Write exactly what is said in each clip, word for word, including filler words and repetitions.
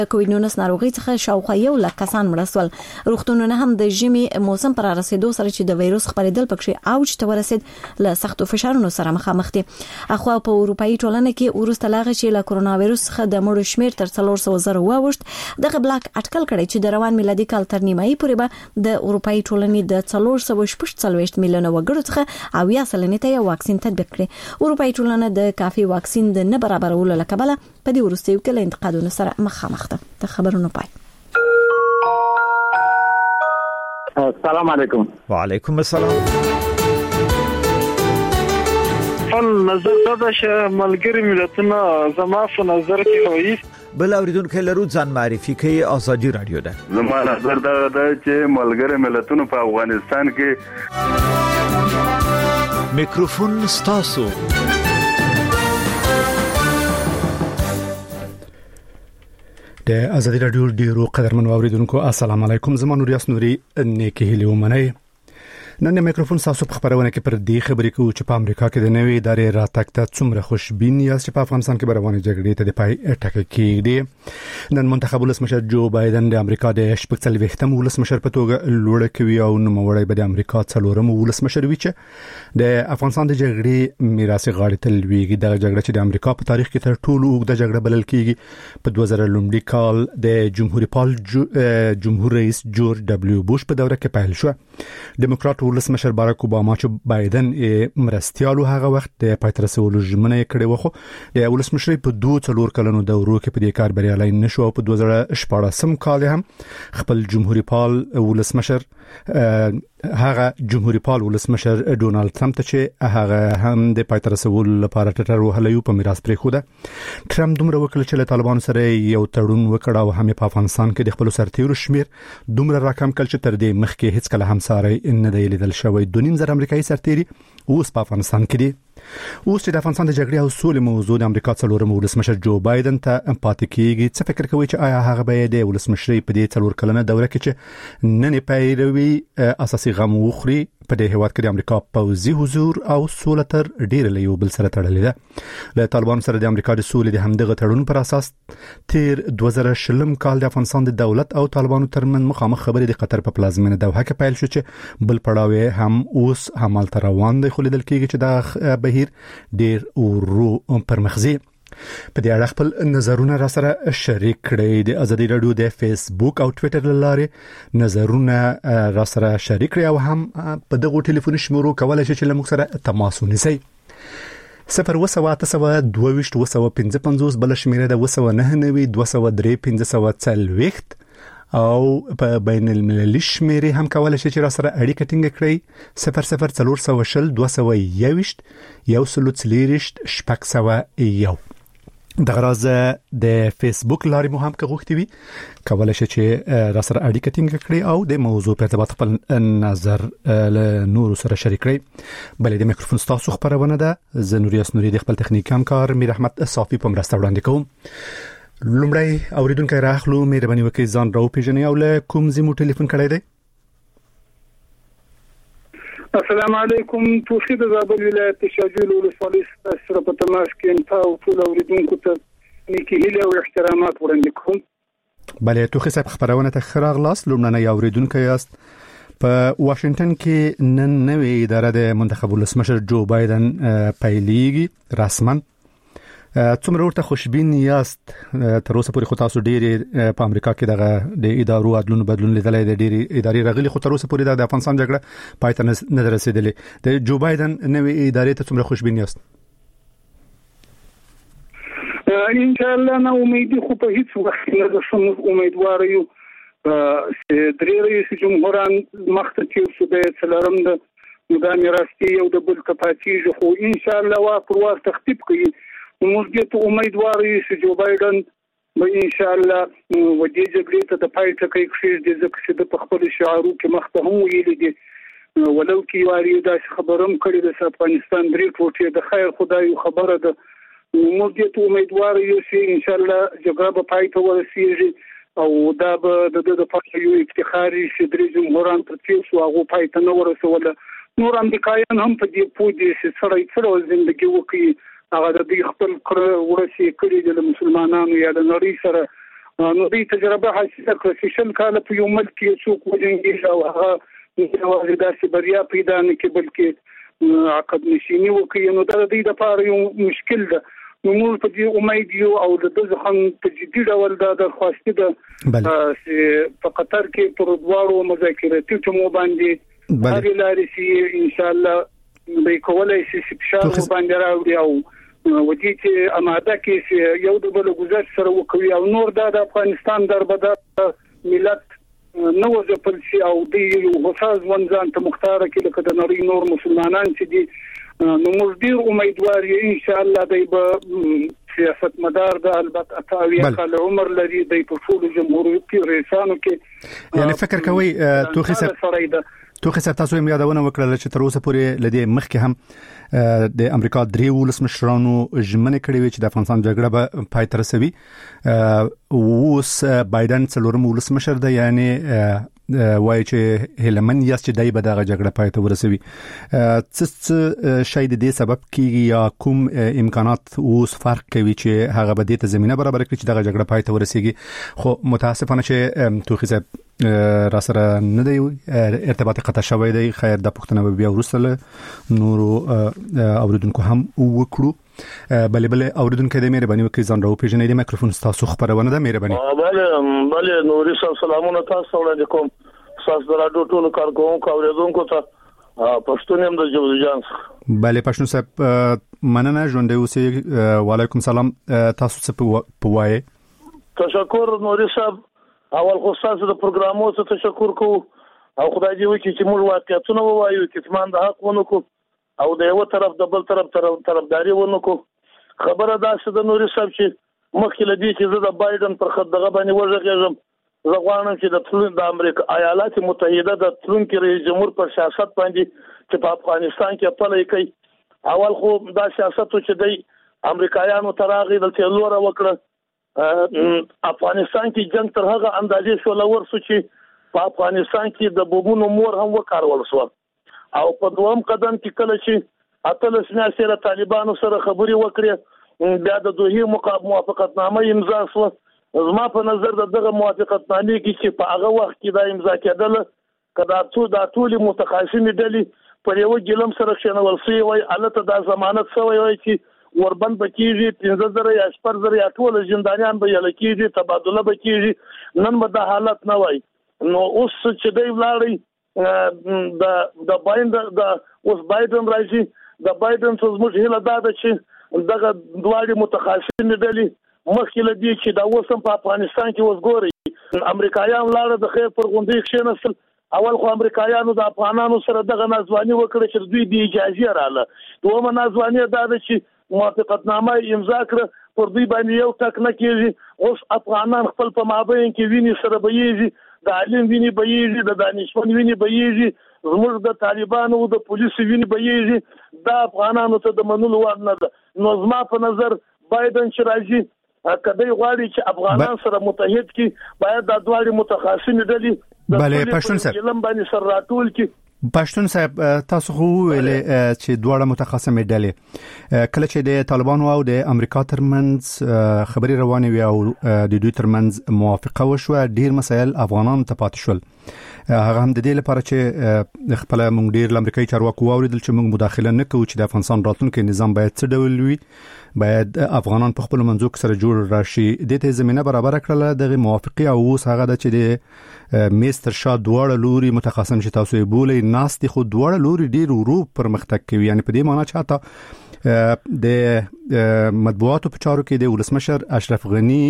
کووډ نولس ناروغي څخه شاوخوا یو لک کسان مړ شول. روغتونونه هم د ژمي موسم پر رسیدو سره چې د وایروس خپرېدل پکې اوج ته ورسید له سختو فشارونو سره مخامخ دي. اخوا په اروپאי ټولنه کې ورسته لاغه چې له کرونا وایروس څخه د مړو شمیر تر څلور سوه زره واوښت. دغه بلاک اټکل کړی چې د روان میلادي کال تر نیمایي پورې به د اروپאי ټولنې د څلور سوه شپږ څلوېښت میلیونه وګړو څخه اویا سلنې ته یو واکسین تطبیق کړي. اروپאי ټولنه د کافي واکسین د نه برابرولو له کبله په دې وروستیو کې له انتقادونو سره مخامخ ده. د خبرونو پای. السلام علیکم. وعلیکم السلام. فن نظر دا چې ملګری ملتونه زما په نظر کې وایي بل اوریدونکو لرو ځان معرفي کوي. ازادي رادیو ده. زما نظر دا ده چې ملګری ملتونه په افغانستان کې میکروفون ستاسو. د ازادي رادیو ډیرو قدرمن اوریدونکو السلام علیکم. زما نور یاس نوري نیکی هلی ومنه. نن میکروفون تاسو په خبرونه کې پر دې خبرې کوو چې په امریکا کې د نوې ادارې راتګ ته څومره خوشبین یاست چې په افغانستان کې روانې جګړې ته د پای ټکی کېږي. نن منتخب ولسمشر جو بایدن د امریکا د شپږ څلوېښتم ولسمشر په توګه لوړ کوي او نوموړی به د امریکا څلورم ولسمشر وي چې د افغانستان د جګړې میراث غاړې ته لویږي. د جګړې چې د امریکا په تاریخ کې تر ټولو اوږده جګړه بلل کېږي په دوه زره لومړي کال د جمهوریت پال جو جمهور رئیس جورج دبلیو بوش په دوره کې پیل شو. ډیموکرات ولسمشر باراک اوباما چې بایدن مرستيالو هغه وخت د پاتې رسولو ژمنه کړې و، خو د ولسمشر په دوه څلور کلونو دورو کې په دې کار بریالي نشو او په دوه زره شپږم کال هم خپل جمهوریت پال ولسمشر هغه جمهوریت پال ولسمشر ډونالد ټرمپ ته چې هغه هم د پاتې رسولو لپاره ټټر وهلیو په میراث پرې خو ده. ټرمپ دومره وکړ چې له طالبانو سره یو تړون وکړ او هم په افغانستان کې د خپل سرتیرو شمیر دومره راکم کړ چې تر دې مخکې هیڅ کله هم ساري نه دی لیدل شوی. دوه نیم زره امریکایي سرتیري اوس په افغانستان کې دي. اوس چې د افغانستان د جګړې او سولې موضوع د امریکا څلورم ولسمشر جو بایدن ته پاتې کیږي، څه فکر کوي چې آیا هغه به د ولسمشرۍ په دې څلور کلنه دوره کې چې نن پیروي اساسي غم وخوري په دې هیواد کې د امریکا پوځي حضور او سوله تر ډیر له یو بل سره تړلې ده؟ له طالبانو سره د امریکا د سولې د همدغه تړون پر اساس تیر دوه زره شلم کال د افغانستان د دولت او طالبانو ترمن مخامخ خبرې د قطر په پلازمینه دوحه کې پیل شو چې بل پړاو هم اوس همال تر روان دی. خو لیدل کېږي چې دا بهیر ډیر ورو پر مخزي. په دې اړه خپل نظرونه را سره شریک کړئ. د ازادي رادیو د فیسبوک او ټوئیټر لارې نظرونه را سره شریک کړئ او هم په دغه ټلیفوني شمارو کولای شئ چې موږ سره تماس ونیسئ. صفر وسوه اته سوه دوه ویشت وسوه پنځه پنځوس بل شمیره د وسوه نهه نوي دوه سوه درې پنځه سوه څلوېښت او په بین المللي شمیرې هم کولای شئ چې را سره اړیکه ټینګه کړئ. صفر صفر څلور سوه شل دوه سوه یوویشت یو سلو څلېرویشت شپږ سوه یو. دغه راز د فیسبوک لارې مو هم که غوښتي وي کولای شئ چې را سره اړیکه ټینګه کړئ او د موضوع په ارتباط خپل نظر له نورو سره شریک کړئ. بلې د میکروفون ستاسو خبرونه ده. زه نوریاس نوري د خپل تخنیکي همکار میر احمد صافي په مرسته وړاندې کوم. لومړی اوریدونکو راخلو مهرباني وکړئ ځان راو پیژنئ او له کوم ځای مو ټلیفون کړی دی؟ السلام علیکم. توفیق د زابل ولایت شاجوی ولسوالۍ سره په تماس کې تاسو ټول اوریدونکو ته نیکی هیله او احترامات وړاندې کوم. بلې توخي صاحب خبرونه ته خراغ لاس لومړنۍ اوریدونکو یاست. په واشنگټن کې نن نوې اداره د منتخب ولسمشر جو بایدن پیلېږي رسما. څومره ورته خوشبین یاست؟ تر اوسه پورې خو تاسو ډېرې په امریکا کې دغه د ادارو عدلونو بدلون لیدلای د ډېرې ادارې راغلي، خو تر اوسه پورې د افغانستان جګړه پای ته نه رسیدلې. د جو بایدن نوې ادارې ته څومره خوشبین یاست؟ ان شاء الله نه امیدي خو په هیڅ وخت نه د سم امیدوار یو. درې رئیس جمهوران مخته چې سو د څلورم د نظام راستي یو د بل کپاتیږي، خو ان شاء الله وا پر ور تخطیب کوي. موږ ته امیدوار یو چې جو بایدن به ان شاء الله ودې جګړې ته د پای ټکی کړي، د ځکه چې د خپل شعارو کې مخته هم ویل دي ولو کې واري دا خبرم کړي د افغانستان درې ټوټې د خیر خدای خبره ده. موږ ته امیدوار یو چې ان شاء الله جګړه به پای ته ورسیږي او دا به د د پاتې یو افتخاري چې درې جمهوران تر څو هغه پای ته نه ورسول. نور امریکایان هم په دې پوه دي چې سره سره ژوندۍ وکړي. هغه د خپل کړه ورسې کړي د مسلمانانو یا د نړۍ سره نو دې تجربه حاصله کړه چې شل کاله په یو ملک کې څوک وجنګي او هغه یوازې داسې بریا پیدا نه کې بلکې عقد نشینی وکړي نو دا د دې لپاره یو مشکل ده. نو موږ په دې امید یو او د دغه هم په جدي ډول دا درخواست ده چې په قطر کې پر دواړو مذاکراتي ټیمو باندې هغه لارې چې ان شاء الله به کولای شي چې فشار باندې راوړي او ودی چې اماده کې چې یو د بل گزارش سره وکوي او نور د افغانستان دربدار ملت نو ځپل شي او د یو حساس ونځان ته مختار کې لکه د نړۍ نور مسلمانان چې دي نو موږ ډیر امیدوار یو ان شاء الله دای به سیاست مدار د البته اتاوی کال عمر لري د ټول جمهوریت کې رئیسانو کې یعنی فکر کوي توخي سره توخي سره تاسو یې یادونه وکړه چې تر اوسه پورې لدی مخکې هم د امریکا درې ولسمشرانو ژمنه کړې وي چې د افغانستان جګړه به پای ته رسوي. اوس بایدن څلورم ولسمشر دی یعنی وایي چې هلمن یاست چې دای به دغه جګړه پای ته ورسوي. څه شاید دې سبب کیږي یا کوم امکانات اوس فرق کوي چې هغه به دې ته زمينه برابر کړي چې دغه جګړه پای ته ورسیږي؟ خو متاسفانه چې توخي صاحب را سره نه دی ارتباط قطع شوی دی. خیر د پښتنه بیا ورسله نورو اوریدونکو هم وکړو. بله بله اوریدونکو دې مهرباني وکړئ ځان راو پیژنې د میکروفون تاسو خبرونه ده مهرباني. بله بله نوري صاحب سلامونه تاسو علیکم تاسو د راډیو ټولو کارکونکو اوریدونکو ته پښتون هم د جوزجان. بله پښتون صاحب مننه ژوند اوسې. وعلیکم سلام تاسو څه پوایي؟ تشکر نوري صاحب. اول خو تاسو د پروګرامو ته تشکر کوم او خدای دې وکړي چې موږ واقعیتونه ووایو کتمان د حق ونکو او د یو طرف د بل طرف طرفداري ونکو. خبره دا چې د نوري صاحب چې مخکې لدی چې زه د بایدن پر خط دغه باندې وژغېږم زه غواړم چې د تلون د امریکا ایالات متحده د تلونکي رئیس جمهور پر سیاست باندې چې په افغانستان کې پلي کوي. اول خو دا سیاست چې دی امریکایانو تراغي د تلوره وکړه افغانستان کې جنگ تر هغه اندازې شو لور سو چې په افغانستان کې د بومونو مور هم وکارول شو او په دوام قدم کې کله چې اتلس میاشتې له طالبانو سره خبري وکړي بیا د دوه موافقتنامه امضا شو. زما په نظر دغه موافقتنامه کې چې په هغه وخت کې دا امضا کېدل کدا ټول د ټول متخاصمې ډلې پر یو ګلم سره شنول شي وای الته د ضمانت شوی وای چې وربند بکیږي پنځه زره یا شپږ زره یا ټول زندانیان به یل کېږي تبادله بکیږي نن به د حالت نه وای. نو اوس چې دی ولاړی د د بایدن د اوس بایدن راځي د بایدن څخه زموږ هیله دا ده چې دغه دواړي متخاصمین ډلې مخکې لدی چې دا اوسم په افغانستان کې وسګوري امریکایان لاړه د خیر پر غونډې کښینستل. اول خو امریکایانو د افغانانو سره دغه نازوانی وکړه چې دوی د اجازه رااله. دومره نازوانی دا ده چې موافقتنامه امضا کړه پر دوی باندې یو ټک نه کېږي. اوس افغانان خپل په مابین کې ویني سره بېږي د عالم ویني بېږي د دانشمن ویني بېږي زموږ د طالبانو د پولیسو ویني بېږي دا افغانانو ته د منلو وړ نه ده. نو زما په نظر بایدن چې راځي کدی غواړي چې افغانان سره متحد کی باید د دوه متخاصمین ډلې بله پښتون صاحب علم باندې سره راټول کی. پښتون صاحب تاسو خو ویل چې دواړه متخاصمې ډلې کله چې د طالبانو او د امریکا ترمنځ خبري روانې وي او د دوی ترمنځ موافقه وشوه ډیر مسایل افغانانو ته پاتې شول. هغه هم د دې لپاره چې خپل مونږ ډیر امریکایي چارواکو واوریدل چې مونږ مداخله نه کوو چې د افغانستان راتلونکي نظام باید څه ډول وي باید افغانان په خپل منځو سره جوړ راشي. د دې زمينه برابر کړل دغه موافقه او اوس هغه د چې د میستر شاه دواړه لوري متخاصم چې تاسو یې بولې ناس دي خو دواړه لوري ډیر ورو پرمختګ کوي. یعنی په دې معنی چې حتی د مطبوعاتو په چارو کې د ولسمشر اشرف غنی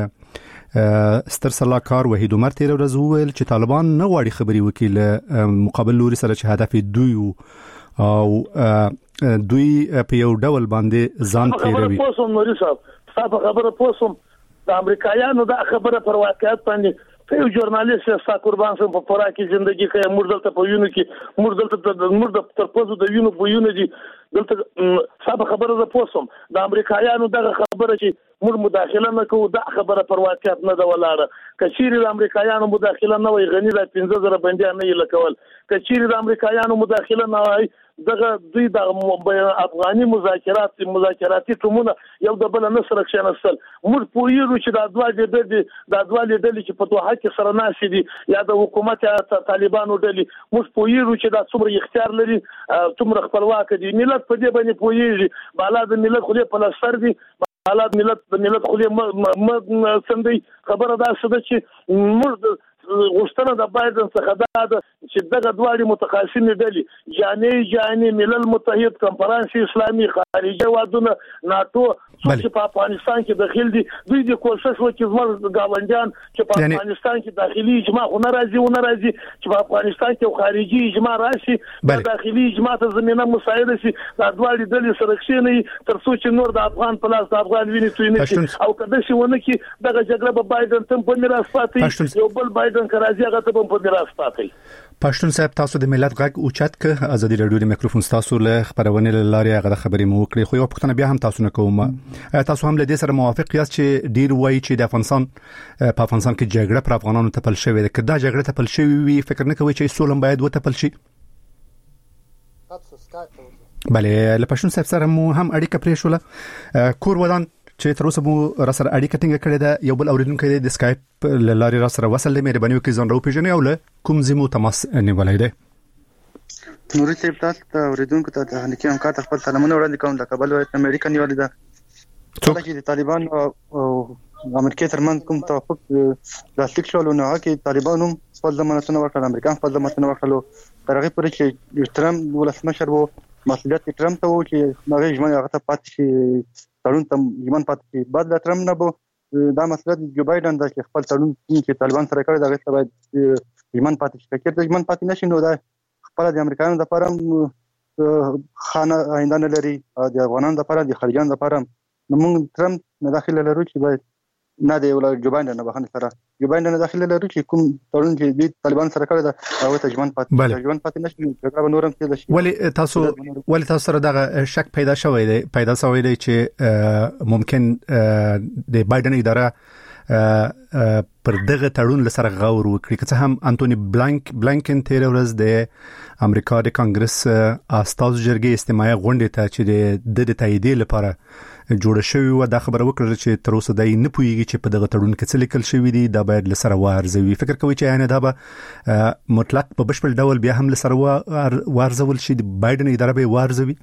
ستر سلاکار وحید عمر تیر ورځ وویل چې طالبان نه غواړي خبري وکړي مقابل لوري سره چې هدف دوی او دوی په یو ډول باندې ځان تیروي. خبره پوسوم نوري صاحب تاسو خبره پوسوم د امریکایانو دا خبره پر واقعیت باندې یو ژورنالیست ستا قربان سم په خوراکي ژوندۍ کې موږ دلته په یونو کې موږ دلته د موږ د ترپوزو د یونو په یونو دي دلته صاحب خبره ده پوسوم د امریکایانو دغه خبره چې موږ مداخله نه کوو دا خبره پر واقعیت نه ده ولاړه کچيري د امریکایانو مداخله نه وي غني د پنځه زره بنديان نه لکول کچيري د امریکایانو مداخله نه وي دغه دوی د افغاني مذاکرات مذاکراتي ټیمونه یو د بل نه سره کښنستل موږ پوهیږو چې د ادوال د د ادوال ډلې چې په دوحه کې سره ناشې دي یا د حکومت یا طالبانو ډلې موږ پوهیږو چې دا څومره اختیار لري څومره خپلواک دي ملت په دې باندې پوهیږي بالا د ملت خو په لسر دي حالات ملت د ملت خو م سندي خبره دا څه ده چې موږ غوښتنه د بایدن څخه دا ده چې دغه دواړي متخاصمې ډلې جاني جاني ملل متحد کنفرانس اسلامي خارجي وادونه ناتو چې په افغانستان کې داخل دي دوی د کوشش وکړي زموږ گاونډیان چې په افغانستان کې داخلي اجماع نه راځي او نه راځي چې په افغانستان کې خارجي اجماع راشي د داخلي اجماع ته زمينه مساعده شي دا دواړي ډلې سره کښیني تر څو چې نور د افغان په لاس د افغان ویني توی نه او کله چې ونه کې دغه جګړه به بایدن تم په میراث پاتې یو بل بایدن کرازي هغه ته په میراث پاتې پښتون صاحب تاسو د ملت غږ اوچت ک ازادي رادیو د میکروفون تاسو له خبرونه لاري هغه خبرې مو وکړي خو یو پښتنه بیا هم تاسو نه کوم تاسو هم له دې سره موافق یاست چې ډیر وایي چې د افغانستان په افغانستان کې جګړه پر افغانانو ته پل شوې ده کدا جګړه ته پل شوې وي فکر نه کوي چې سولم باید وته پل شي بله له پښتون صاحب سره مو هم اړیکه پرې شوله کور ودان چې تر اوسه مو را سره اړیکه ټینګه کړې ده یو بل اوریدونکو د اسکایپ له لارې را سره وصل دی مهرباني وکړئ ځان راوپېژنئ او له کوم ځای مو تماس نیولی دی نوري صاحب تاسو ته اوریدونکو ته د تخنیکي همکار ته خپل سلامونه وړاندې کوم د کابل ولایت امریکا نیولې ده څوک چې د طالبان او امریکا ترمنځ کوم توافق لاسلیک شول نو هغه طالبان هم خپل ضمانتونه ورکړل امریکا خپل ضمانتونه ورکړل تر هغه پورې چې ټرمپ ولسمشر وو مسؤلیت ټرمپ ته وو چې هغه ژمنه هغه ته پاتې شي تړون ته یمن پاتې بعد د ټرمپ نه بو دا مسله د جو بایدن د خپل تړون چې طالبان سره کړی دا غوښته باید یمن پاتې شي چې د یمن پاتې نشي نو دا خپل د امریکایانو لپاره خانه آینده نه لري د افغانانو لپاره د خارجيانو لپاره نو موږ ټرمپ نه داخله لرو چې باید نه دی ولا جو بایدن نه بخنه سره جو بایدن نه داخله لرو چې کوم تړون چې د طالبان سره کړی دا هغه ته ژوند پاتې ژوند پاتې نشي جګړه نورم کې شي ولی تاسو ولی تاسو سره دغه شک پیدا شوی دی پیدا شوی دی چې ممکن د بایدن اداره پر دغه تړون لسره غور وکړي که څه هم انټونی بلانک بلانکن تیر ورځ د امریکا د کانګرس استاذ جرګې استماعي غونډه ته چې د د تایید لپاره جوړ شوی و دا خبره وکړه چې تر اوسه دای نه پوهیږي چې په دغه تړون کې څه لیکل شوی دی دا باید لسره وارزوي فکر کوي چې یعنی دا به مطلق په بشپړ ډول بیا هم لسره وارزول شي د بایدن اداره به وارزوي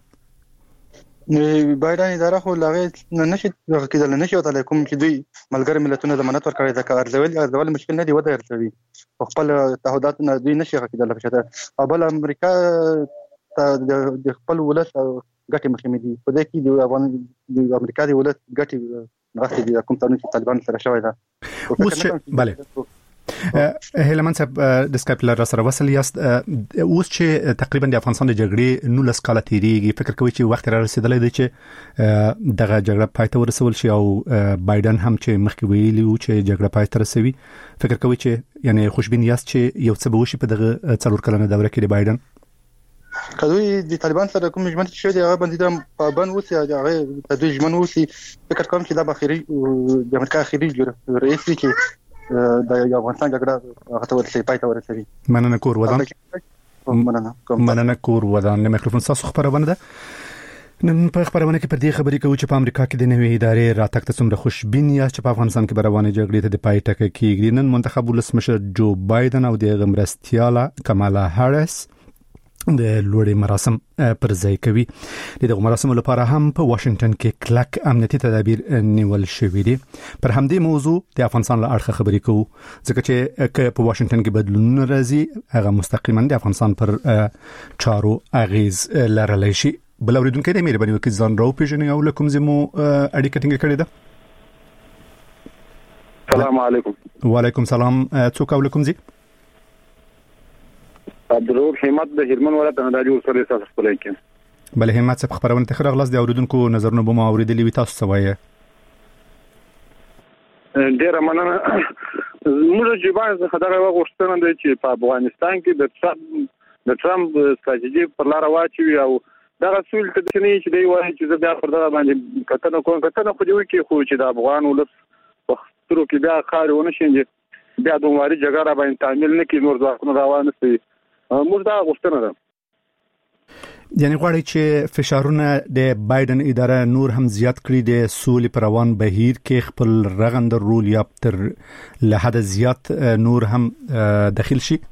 بایدن اداره خو لغه نشي کېدل نشي وته کوم چې دوی ملګری ملتونو ضمانت ورکړي دا کار ارزول ارزول مشکل نه دی وته ارزوي خپل تعهدات نه دوی نشي کېدل په بل امریکا د خپل ولس ګټي مخې دي په دې کې د افغان د امریکا د ولس ګټي راځي د کوم تړون چې طالبان سره شوی دا اوس bale هلمن صاحب د اسکایپ لار سره وصل یاست اوس چې تقریبا د افغانستان د جګړې نو لس کاله تیریږي فکر کوي چې وخت را رسیدلی دی چې دغه جګړه پای ته ورسول شي او بایدن هم چې مخکې ویلي و چې جګړه پای ته رسوي فکر کوي چې یعنی خوشبین یاست چې یو څه به وشي په دغه څلور کلنه دوره کې د بایدن کله د طالبان سره کوم ژمنه شوی دی هغه باندې د پابند وسی هغه د دوی ژمنه وسی فکر کوم چې دا بخیری د امریکا اخیری رئیس چې د افغانستان جګړه هغه ورته پای ته ورسوي مننه کور ودان مننه مننه کور ودان له میکروفون تاسو خبرونه ده نن په خبرونه کې پر دې خبرې کوي چې په امریکا کې د نوې ادارې راتګ ته څومره خوشبین یا چې په افغانستان کې روانه جګړې ته د پای ټکی کېږي نن منتخب ولسمشر جو بایدن او د غمرستیاله کمالا هاریس د لوړې مراسم پر ځای کوي دغه مراسم لپاره هم په واشنگټن کې کلک امنیتي تدابیر نیول شوې دي پر همدې موضوع د افغانستان له اړخه خبرې کوو ځکه چې په واشنگټن کې بدلونونه راځي هغه مستقیما د افغانستان پر چارو اغیز لرلی شي بل اوریدونکو د مهرباني وکړئ ځان راوپېژنئ او له کوم ځای مو اړیکه ټینګه کړې ده السلام علیکم وعلیکم السلام څوک او له کوم ځای عبدالرؤف همت د هلمند ولایت نه د جوړ سره اساس خپلای کې بل همت صاحب خبرونه ته خبر غلاس د اوریدونکو نظرونه به ما اوریدلی وي تاسو سوایه ډیر مننه موږ جواب څخه دا غوښتنه ده چې په افغانستان کې د ټرمپ د ټرمپ ستراتیژي پر لار واچوي او دا رسول ته د نه چې دی وایي چې بیا پر دا باندې کتنه کوم کتنه خو دی وکي خو چې د افغان ولس وخترو کې بیا خارونه شي بیا دومره جګړه را باندې تعمیل نه کې نور ځواکونه روان شي موږ دا غوښتنه ده یعنی غواړي چې فشارونه د بایدن اداره نور هم زیات کړي د سولې پر روان بهیر کې خپل رغند رول یا تر له حد زیات نور هم داخل شي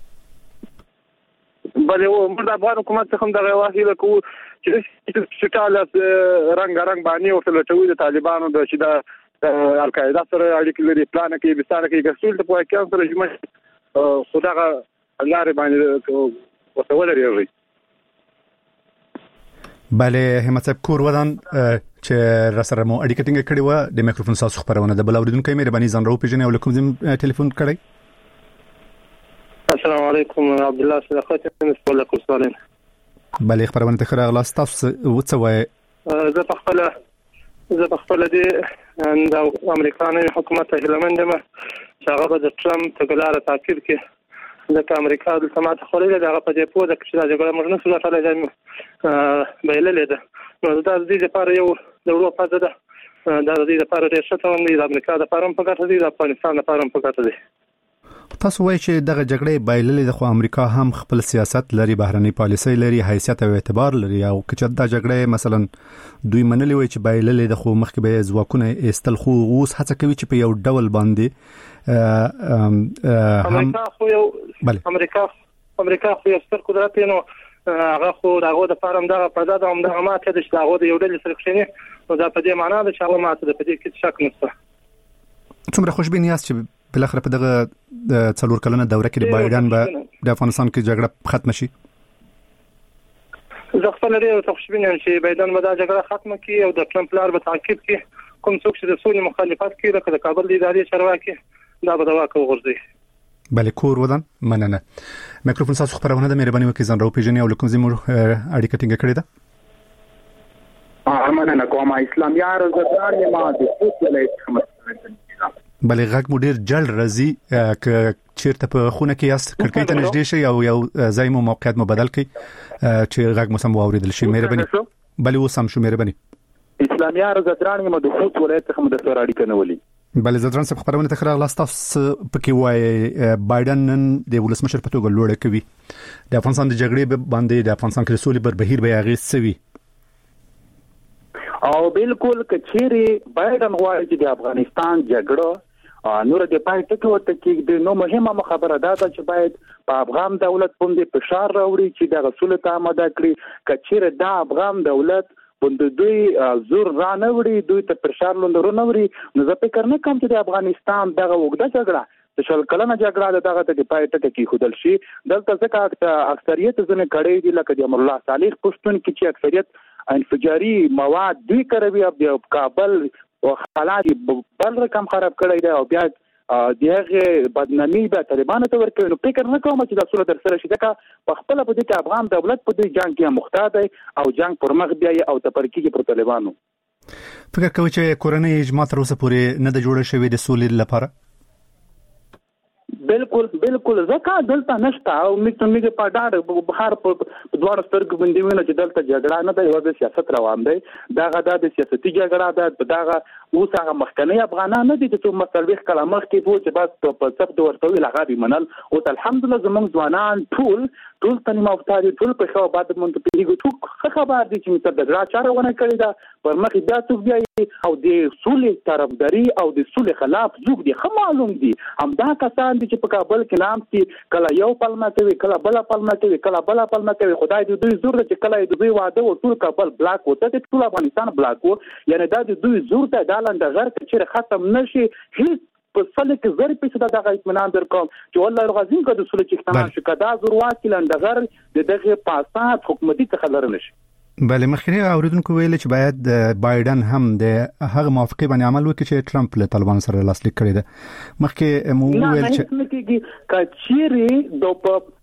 بلې موږ د افغان حکومت څخه هم دغه واهیله کوو چې چې ټاله رنگ رنگ باندې او فلټوي د طالبانو د چې د القاعده سره اړیکې لري پلان کې بستانه کې ګرځول ته په کې سره جمع خدای لارې باندې وسول لري بله همت صاحب کور ودان چې را سره مو اړیکه ټینګه کړې و د میکروفون ساسو خبرونه د بل اوریدونکو مهرباني ځان راو پیژنې او لکم زم ټلیفون کړی السلام علیکم عبد الله صدقات نسبت لكم سالم بله خبرونه ته خره غلاس تاسو وڅوي زه په خپل زه په خپل دي د امریکایي حکومت هلمندمه چې هغه د ټرمپ تګلاره تعقیب کې د امریکا د سماعت خوري دغه په دې پوه د چې دا جګړه موږ نه سره راځي بایللې ده نو دا د دې لپاره یو د اروپا ده دا د دې لپاره ډېر څه ته د امریکا د لپاره په ګټه دي د افغانستان لپاره په ګټه دي تاسو وایئ چې دغه جګړه بایللې د خو امریکا هم خپل سیاست لري بهرنی پالیسي لري حیثیت او اعتبار لري او چې دا جګړه مثلا دوی منلې وای چې بایللې د خو مخکې به ځواکونه استل خو اوس هڅه کوي چې په یو ډول باندې امریکا خو یو امریکا امریکا خو یو ستر قدرت نو هغه خو دغه د فارم دغه په ځای هم دغه ماته د شلاغو د یو ډول سره کښینی نو دا په دې معنی ده چې هغه ماته د پدې کې شک نشته څومره خوشبین یاست چې بل اخر په دغه څلور کلنه دوره کې بایدن به د افغانستان کې جګړه ختم شي زه خپل لري او خوشبین یم چې بایدن به دا جګړه ختم کړي او د ټرمپ لار به تعقیب کړي کوم څوک چې د سولې مخالفت کوي لکه د کابل د ادارې چارواکي دا به دا واکو غورځي بله کور ودان مننه میکروفون تاسو خبرونه د مهرباني وکړئ ځان راو پیژنې او لکم زموږ اړیکه ټینګه کړې ده مننه کوم اسلام یار زړه نه ما د فوټبال بله غږ مو ډیر جلد راځي ک چیرته په خونه کې یاست کړکۍ ته نږدې شئ او یو ځای مو موقعیت مو بدل کړئ چې غږ مو سم واوریدل شي مهرباني بله اوس هم شو مهرباني اسلام یار زړه نه ما د فوټبال ولایت څخه د سره اړیکه نه ولي بله زدران صاحب خبرونه تخره غلاستاس پکې وای بایدن نن د ولسمشر په توګه لوړ کوي د افغانستان د جګړې باندې د افغانستان کې سولې بر بهیر به هغه سوي او بالکل کچيري بایدن غواړي چې د افغانستان جګړه نور د پای ټکو ته کې د نو مهمه خبره ده چې باید په افغان دولت باندې فشار راوړي چې د رسول ته آماده کړي کچيري د افغان دولت بند دوی زور را نه وړي دوی ته پرشار لوندرونه وړي نو زه فکر نه کوم چې د افغانستان دغه وګړه جګړه د شل کلنه جګړه دغه ته پای ټکه کې خودل شي دلته ځکه اکثریت ځنه کړي دي لکه د امر الله صالح پښتون کې چې اکثریت انفجاری مواد دوی کوي د کابل او حالات بل رقم خراب کړي دي او بیا دغه بدنامي به طالبانو ته ورکوي نو فکر نه کوم چې د اصول در سره شي ځکه په خپل په دې کې افغان دولت په دې جنگ کې محتاج دی او جنگ پر مخ بیا او تفرقه پر طالبانو فکر کوي چې کورنۍ اجماع تر اوسه پورې نه د جوړه شوی د سولې لپاره بالکل بالکل ځکه دلته نشته او موږ موږ په ډاډ بهر په دوه سترګو باندې ویني چې دلته جګړه نه ده یو د سیاست روان دی داغه د سیاسي جګړه ده داغه اوس هغه مخکنی افغانان نه دي چې مستلويخ کلمه کې وو چې بس په څپ د ورتوي لغابي منل او الحمدلله زمونږ ځوانان ټول ټول تنه مفتاري ټول په خو بعد مونږ په پیګو ټول خبر دي چې متر د راچاره ونه کړی دا پر مخ بیا څوک دی او د سولې طرفداري او د سولې خلاف زوګ دي خو معلوم دي همدا کسان دي چې په کابل کې نام دي کله یو پلمه کوي کله بل پلمه کوي کله بل پلمه کوي خدای دې دوی زور چې کله دوی واده او ټول کابل بلاک وته ټول افغانستان بلاک وو یعنی دا دوی زور ته دالند غر چې ختم نشي هیڅ په څل کې زر پیسې دغه اطمینان درکوم چې والله العظیم که د سولې چې احتمال شي کدا ضرورت لند غر د دغه پاسات حکومتي تخلر نشي بله مخکنی اوریدونکو ویل چې باید بایدن هم د هغه موافقه باندې عمل وکړي چې ټرمپ له طالبان سره لاسلیک کړی ده مخکې مو ویل چې کچيري د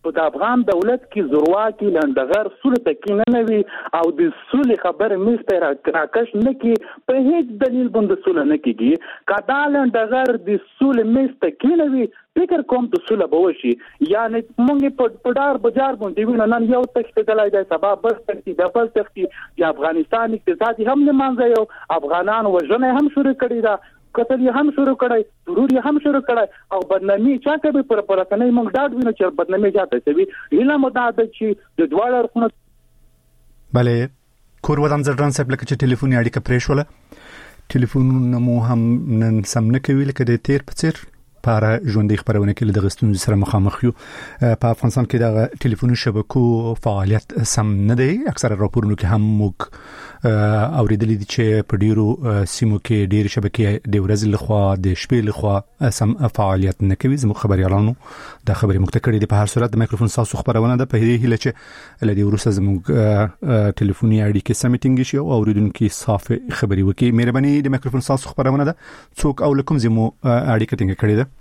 په د افغان دولت کې زورواکي لنډغر سولې تکي نه وي او د سولې خبر مست راکش نه کی په هیڅ دلیل باندې سولې نه کیږي کدا لنډغر د سولې مست تکي نه وي فکر کوم ته سولې به وشي یعنی موږ په پډار بازار باندې وینو نن یو تخت دلای دی سبب بس تختی د بس تختی د افغانستان اقتصادي هم نه مانځي او افغانان وژنه هم شروع کړی دا قتل یې هم شروع کړی ضرور یې هم شروع کړی او بدنامي چا کوي پر پرتنې موږ ډاډ وینو چې بدنامي چاته کوي هله مدد چې د دواړو اړخونو بله کور ودان زړان صاحب لکه چې ټلیفوني اړیکه پرې شوله ټلیفونونه مو هم نن سم نه کوي لکه د تیر په څیر پاره ژوندۍ خبرونه کې له دغستون سره مخامخ یو په افغانستان کې د ټلیفوني شبکو فعالیت سم نه دی اکثره راپورونو کې هم موږ اوریدلې دي چې په ډیرو سیمو کې ډیر شبکې د ورځې لخوا د شپې لخوا سم فعالیت نه کوي زموږ خبريالانو د خبرې مکتکړې دي په هر صورت د مایکروفون تاسو خبرونه ده په دې هله چې لدی ورسره زموږ ټلیفوني اړیکې سمیټینګ شي او اوریدونکو صاف خبري وکي مهرباني د مایکروفون تاسو خبرونه ده څوک او لکم زمو اړیکه ټینګ کړی ده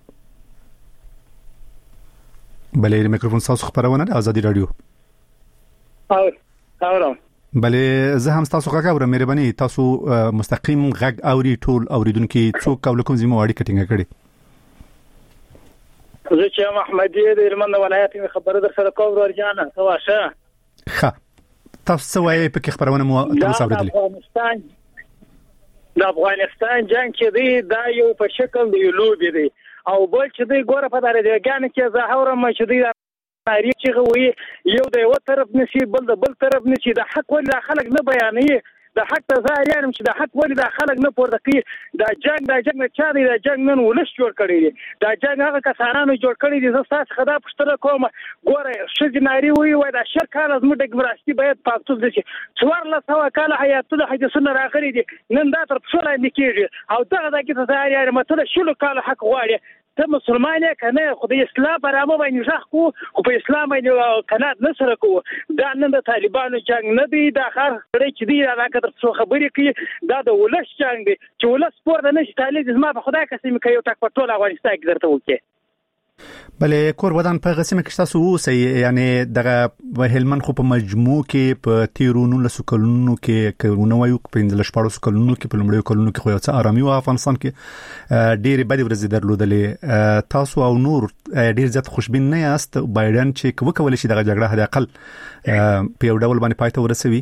بله د مایکروفون تاسو خبرونه ده ازادي رادیو او تاورم بله زه هم تاسو غږ اورم مهرباني تاسو مستقیم غږ اوري ټول اوریدونکو څوک کول کوم زمو اړیکه ټینګ کړي زه چې محمدي د هلمند ولایت خبره در سره کوم ورجانه تواشه ښه تاسو وایي په خبرونه مو تاسو اوریدلې افغانستان د افغانستان جنگ چې دی دا یو په شکل دی لوبي دی او بل چې دی ګوره په دغه ځای کې زه اورم چې دی تاریخ چې وي یو د یو طرف نشي بل د بل طرف نشي د حق ول خلک نه بیانوي د حق ته ځای یارم چې د حق ول د خلک نه پورته کوي د جنگ د جنگ چا دی د جنگ نن ولش جوړ کړی دی د جنگ هغه کسانو جوړ کړی دي زه تاسو خدا پښتنه کوم ګوره شج ناری وي وای د شر کال از موږ د ګمراشتي باید پاتوز دي څوار له سوا کال حیاتونه حدیثونه راغلي دي نن دا تر څو لاندې کیږي او دغه دغه ځای یارم ته شلو کال حق غواړي ته مسلمان کنه خو د اسلام برابر باندې ځخ کو خو په اسلام باندې قناعت نه سره کو دا نن د طالبانو جنگ نه دی د اخر کړي چې دی راکه تر څو خبرې کوي دا د ولش جنگ دی چې ولس پور نه نشي طالب زما په خدای قسم کوي تک په ټول افغانستان کې درته وکي بله کور ودان په غسمه کې تاسو اوسئ یعنی دغه هلمند خو په مجموع کې په تیرونو له سکلونو کې کونه وایو په اندل شپارو سکلونو کې په لمړیو کلونو کې خو یو څه آرامي و افغانستان کې ډېر بد ورځې درلودلې تاسو او نور ډېر زیات خوشبین نه یاست بایدن چې وکول شي دغه جګړه هدا اقل په یو ډول باندې پاتې ورسوي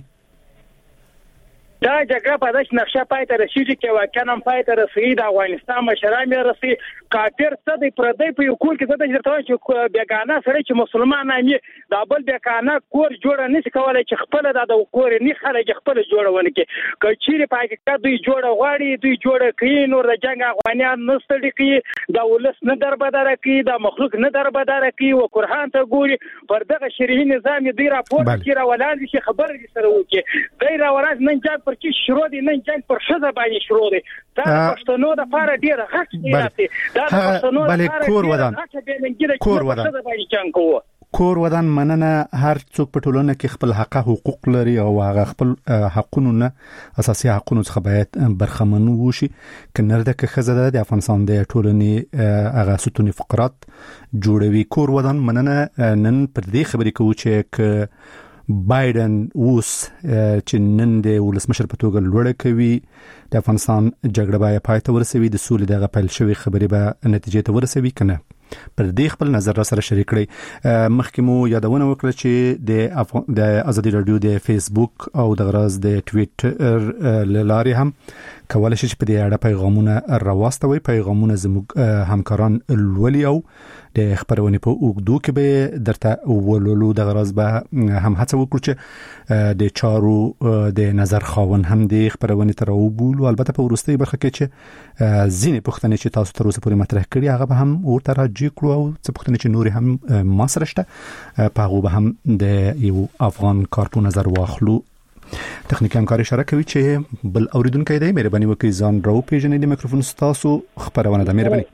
دا جګړه په داش نقشه پای ته رسیدي چې واکنم پای ته رسیدي د افغانستان مشران یې رسي کافر څه دی پردی په یو کور کې څه د ځرته چې بیگانه سره چې مسلمان نه دا بل بیگانه کور جوړ نه شي کولای چې خپل د کور نه خلک خپل جوړونه کې کچيري پای کې دوی جوړ غواړي دوی جوړ کوي نور د جنگ افغانان نستړي کوي دا ولس نه دربدار کوي دا مخلوق نه دربدار کوي او قرآن ته ګوري پر دغه شرعي نظام دی راپور کې راولان شي خبر دي سره وکي دای راورز نن جنگ پر چې شروع دي نن جنگ پر شذ باندې شروع دي دا پښتنو د لپاره ډیر حق دی دا پښتنو بله کور ودان کور ودان کور ودان مننه هر څوک په ټولنه کې خپل حق حقوق لري او هغه خپل حقونو نه اساسي حقونو څخه باید برخمن وشي کنه د خزه د افغانستان د ټولنې هغه ستونی فقرات جوړوي کور ودان مننه نن پر دې خبرې کوي چې بایدن اوس چې نن د ولسمشر په توګه لوړه کوي د افغانستان جګړه به پای ته ورسوي د سولې دغه پیل شوی خبرې به نتیجې ته ورسوي کنه پر دې خپل نظر را سره شریک کړئ مخکې مو یادونه وکړه چې د افغ... د ازادي رادیو د فیسبوک او د غراز د ټویټر لارې هم کولای شئ چې په دې اړه پیغامونه راوستوي پیغامونه زموږ همکاران لولي او د خبرونه په اوګدو کې به درته ولولو د غراز به هم هڅه وکړو چې د چارو د نظر خاون هم د خبرونه تر وبول البته په ورستۍ برخه کې چې ځینې پوښتنې چې تاسو تر اوسه پورې مطرح کړي هغه به هم ورته راځي کړو او څه پوښتنې چې نور هم ما سره شته په هغه به هم د یو افغان کارپو نظر واخلو تخنیکی همکاري اشاره کوي چې بل اوریدونکو دی مهرباني وکړئ ځان راو پیژنئ د میکروفون تاسو خبرونه ده مهرباني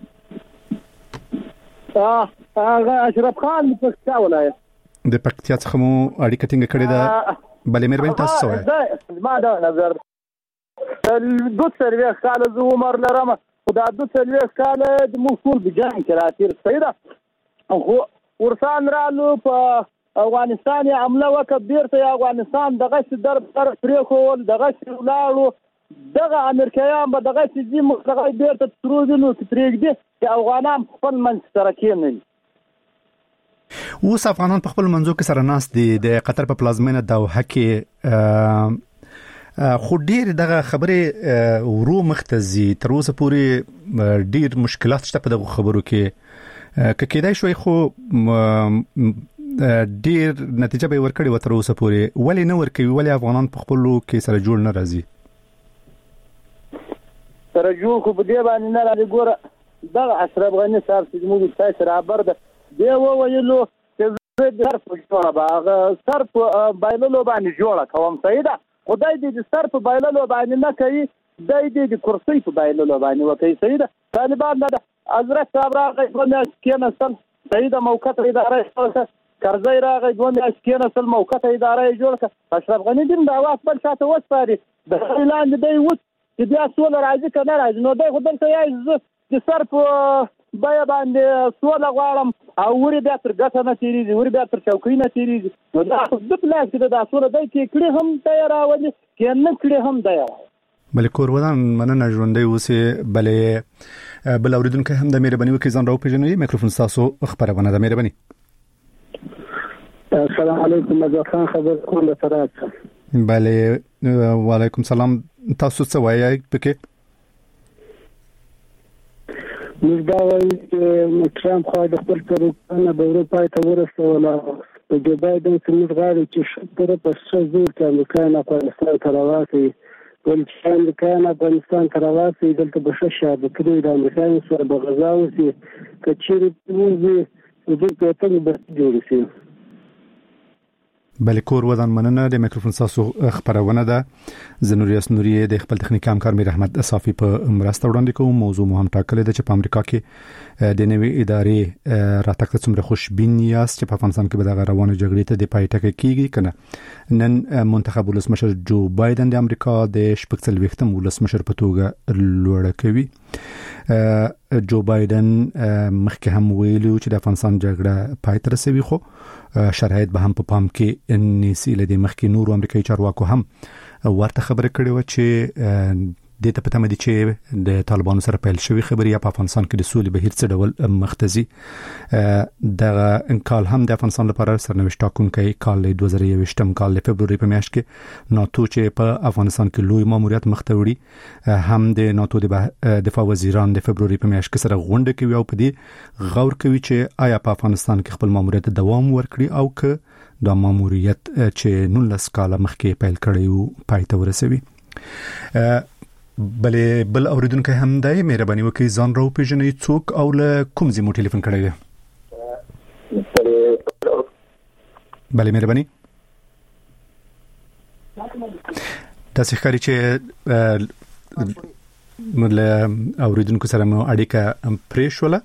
اه هغه اشرف خان د پکتیا ولایت د پکتیا څخه مو اړیکه ټینګه کړې ده بلې مهرباني تاسو وایي ما دا نظر دو سرویس کال زه عمر لرم خو دا دو سرویس کال د مخول بجان کې راځي صحیح ده خو ورسان رالو په افغانستان عمله وکړه بیرته افغانستان دغه در پر پریکول دغه ولاړو دغه امریکایان به دغه چې موږ دغه بیرته تروزنو ترېږدي چې افغانان خپل منځ سره کېنوي. اوس افغانان په خپل منځو کې سره ناست دي د قطر په پلازمینه دوحه کې خو ډیر دغه خبرې ورو مختزي تر اوسه پورې ډیر مشکلات شته په دغه خبرو کې که کېدای شوی خو ډیر نتیجه به ورکړي و تر اوسه پورې ولې نه ورکوي ولې افغانان په خپلو کې سره جوړ نه راځي سره جوړ خو په دې باندې نه راځي. ګوره دغه اشرف غني صاحب چې موږ تاسو رابر ده دی وویلو چې زه د صرف جوړه باغ صرف بایللو باندې جوړه کوم سیده خدای دې صرف بایللو باندې نه کوي دای دې د کرسي په بایللو باندې وکړي سیده طالبان د حضرت صاحب راغی باندې کېناستل سیده موقته اداره شوه کرزی راغی باندې کېناستل موقته اداره جوړ کړه اشرف غني دې د اواز بل شاته وسپاري د اعلان دی و چې بیا سول راځي کنه راځي نو دای خو دلته یې چې صرف بیا باندې سول غواړم او ور بیا تر ګټه نه تیریږي ور بیا تر چوکۍ نه تیریږي نو دا خو د پلاس کې دا سول دای کې کړي هم تیار راوړي کې نه کړي هم دی. بل کور ودان مننه ژوندۍ اوسه بلې بل اوریدونکو هم د مهرباني وکړئ ځان راو پیژنئ میکروفون تاسو خبرونه د مهرباني. السلام علیکم مزه خان خبر کوم د ترات. بله وعلیکم سلام تاسو څه وایي پکې؟ موږ دا وایو چې ټرمپ خو د خپل پروګرام د اروپا ته ورسول او جو بایدن څنګه غواړي چې شتره په څه زور کې امریکا نه افغانستان ته راوځي ول چې امریکا نه افغانستان ته راوځي دلته به ششه د کړي د امریکا سره به غزا وسی کچېرې موږ د دې په تل به جوړ شي. بل کور ودان مننه د میکروفون تاسو خبرونه ده زنوریاس نوري د خپل تخنیک همکار میر احمد صافي په مرسته وړاندې کوم موضوع مهم ټاکل ده چې په امریکا کې د نوې ادارې راتګ څومره خوشبین یاست چې په افغانستان کې به د روانه جګړې ته د پای ټکی کیږي کنه. نن منتخب ولسمشر جو بایدن د امریکا د شپږ څلوېښتم ولسمشر په توګه لوړه کوي. جو بایدن مخکې هم ویلو چې د افغانستان جګړه پای ته رسوي خو شرایط به هم په پام کې نیسي. لدې مخکې نور امریکایي چارواکو هم ورته خبره کړې و چې د ته پته مدي چې د طالبانو سره پیل شوی خبري په افغانستان کې د سولې بهیر څه ډول مختزي د انکال هم د افغانستان لپاره سرنوشت ټاکونکي کال دوه زره یوویشتم کال د فبرवरी په میاشت کې ناتو چې په افغانستان کې لوی ماموریت مخته وړي هم د ناتو د دفاع وزیران د فبرवरी په میاشت کې سره غونډه کوي او په دې غور کوي چې آیا په افغانستان کې خپل ماموریت دوام ورکړي او که د ماموریت چې نولس کاله مخکې پیل کړی وو پای ته ورسوي. بلې بل اوریدونکو هم دای مهرباني وکړئ ځان راو پیژنئ څوک او له کوم ځای مو ټلیفون کړی دی؟ بلې مهرباني تاسو ښکاري چې له اوریدونکو سره مو اړیکه پرې شوله.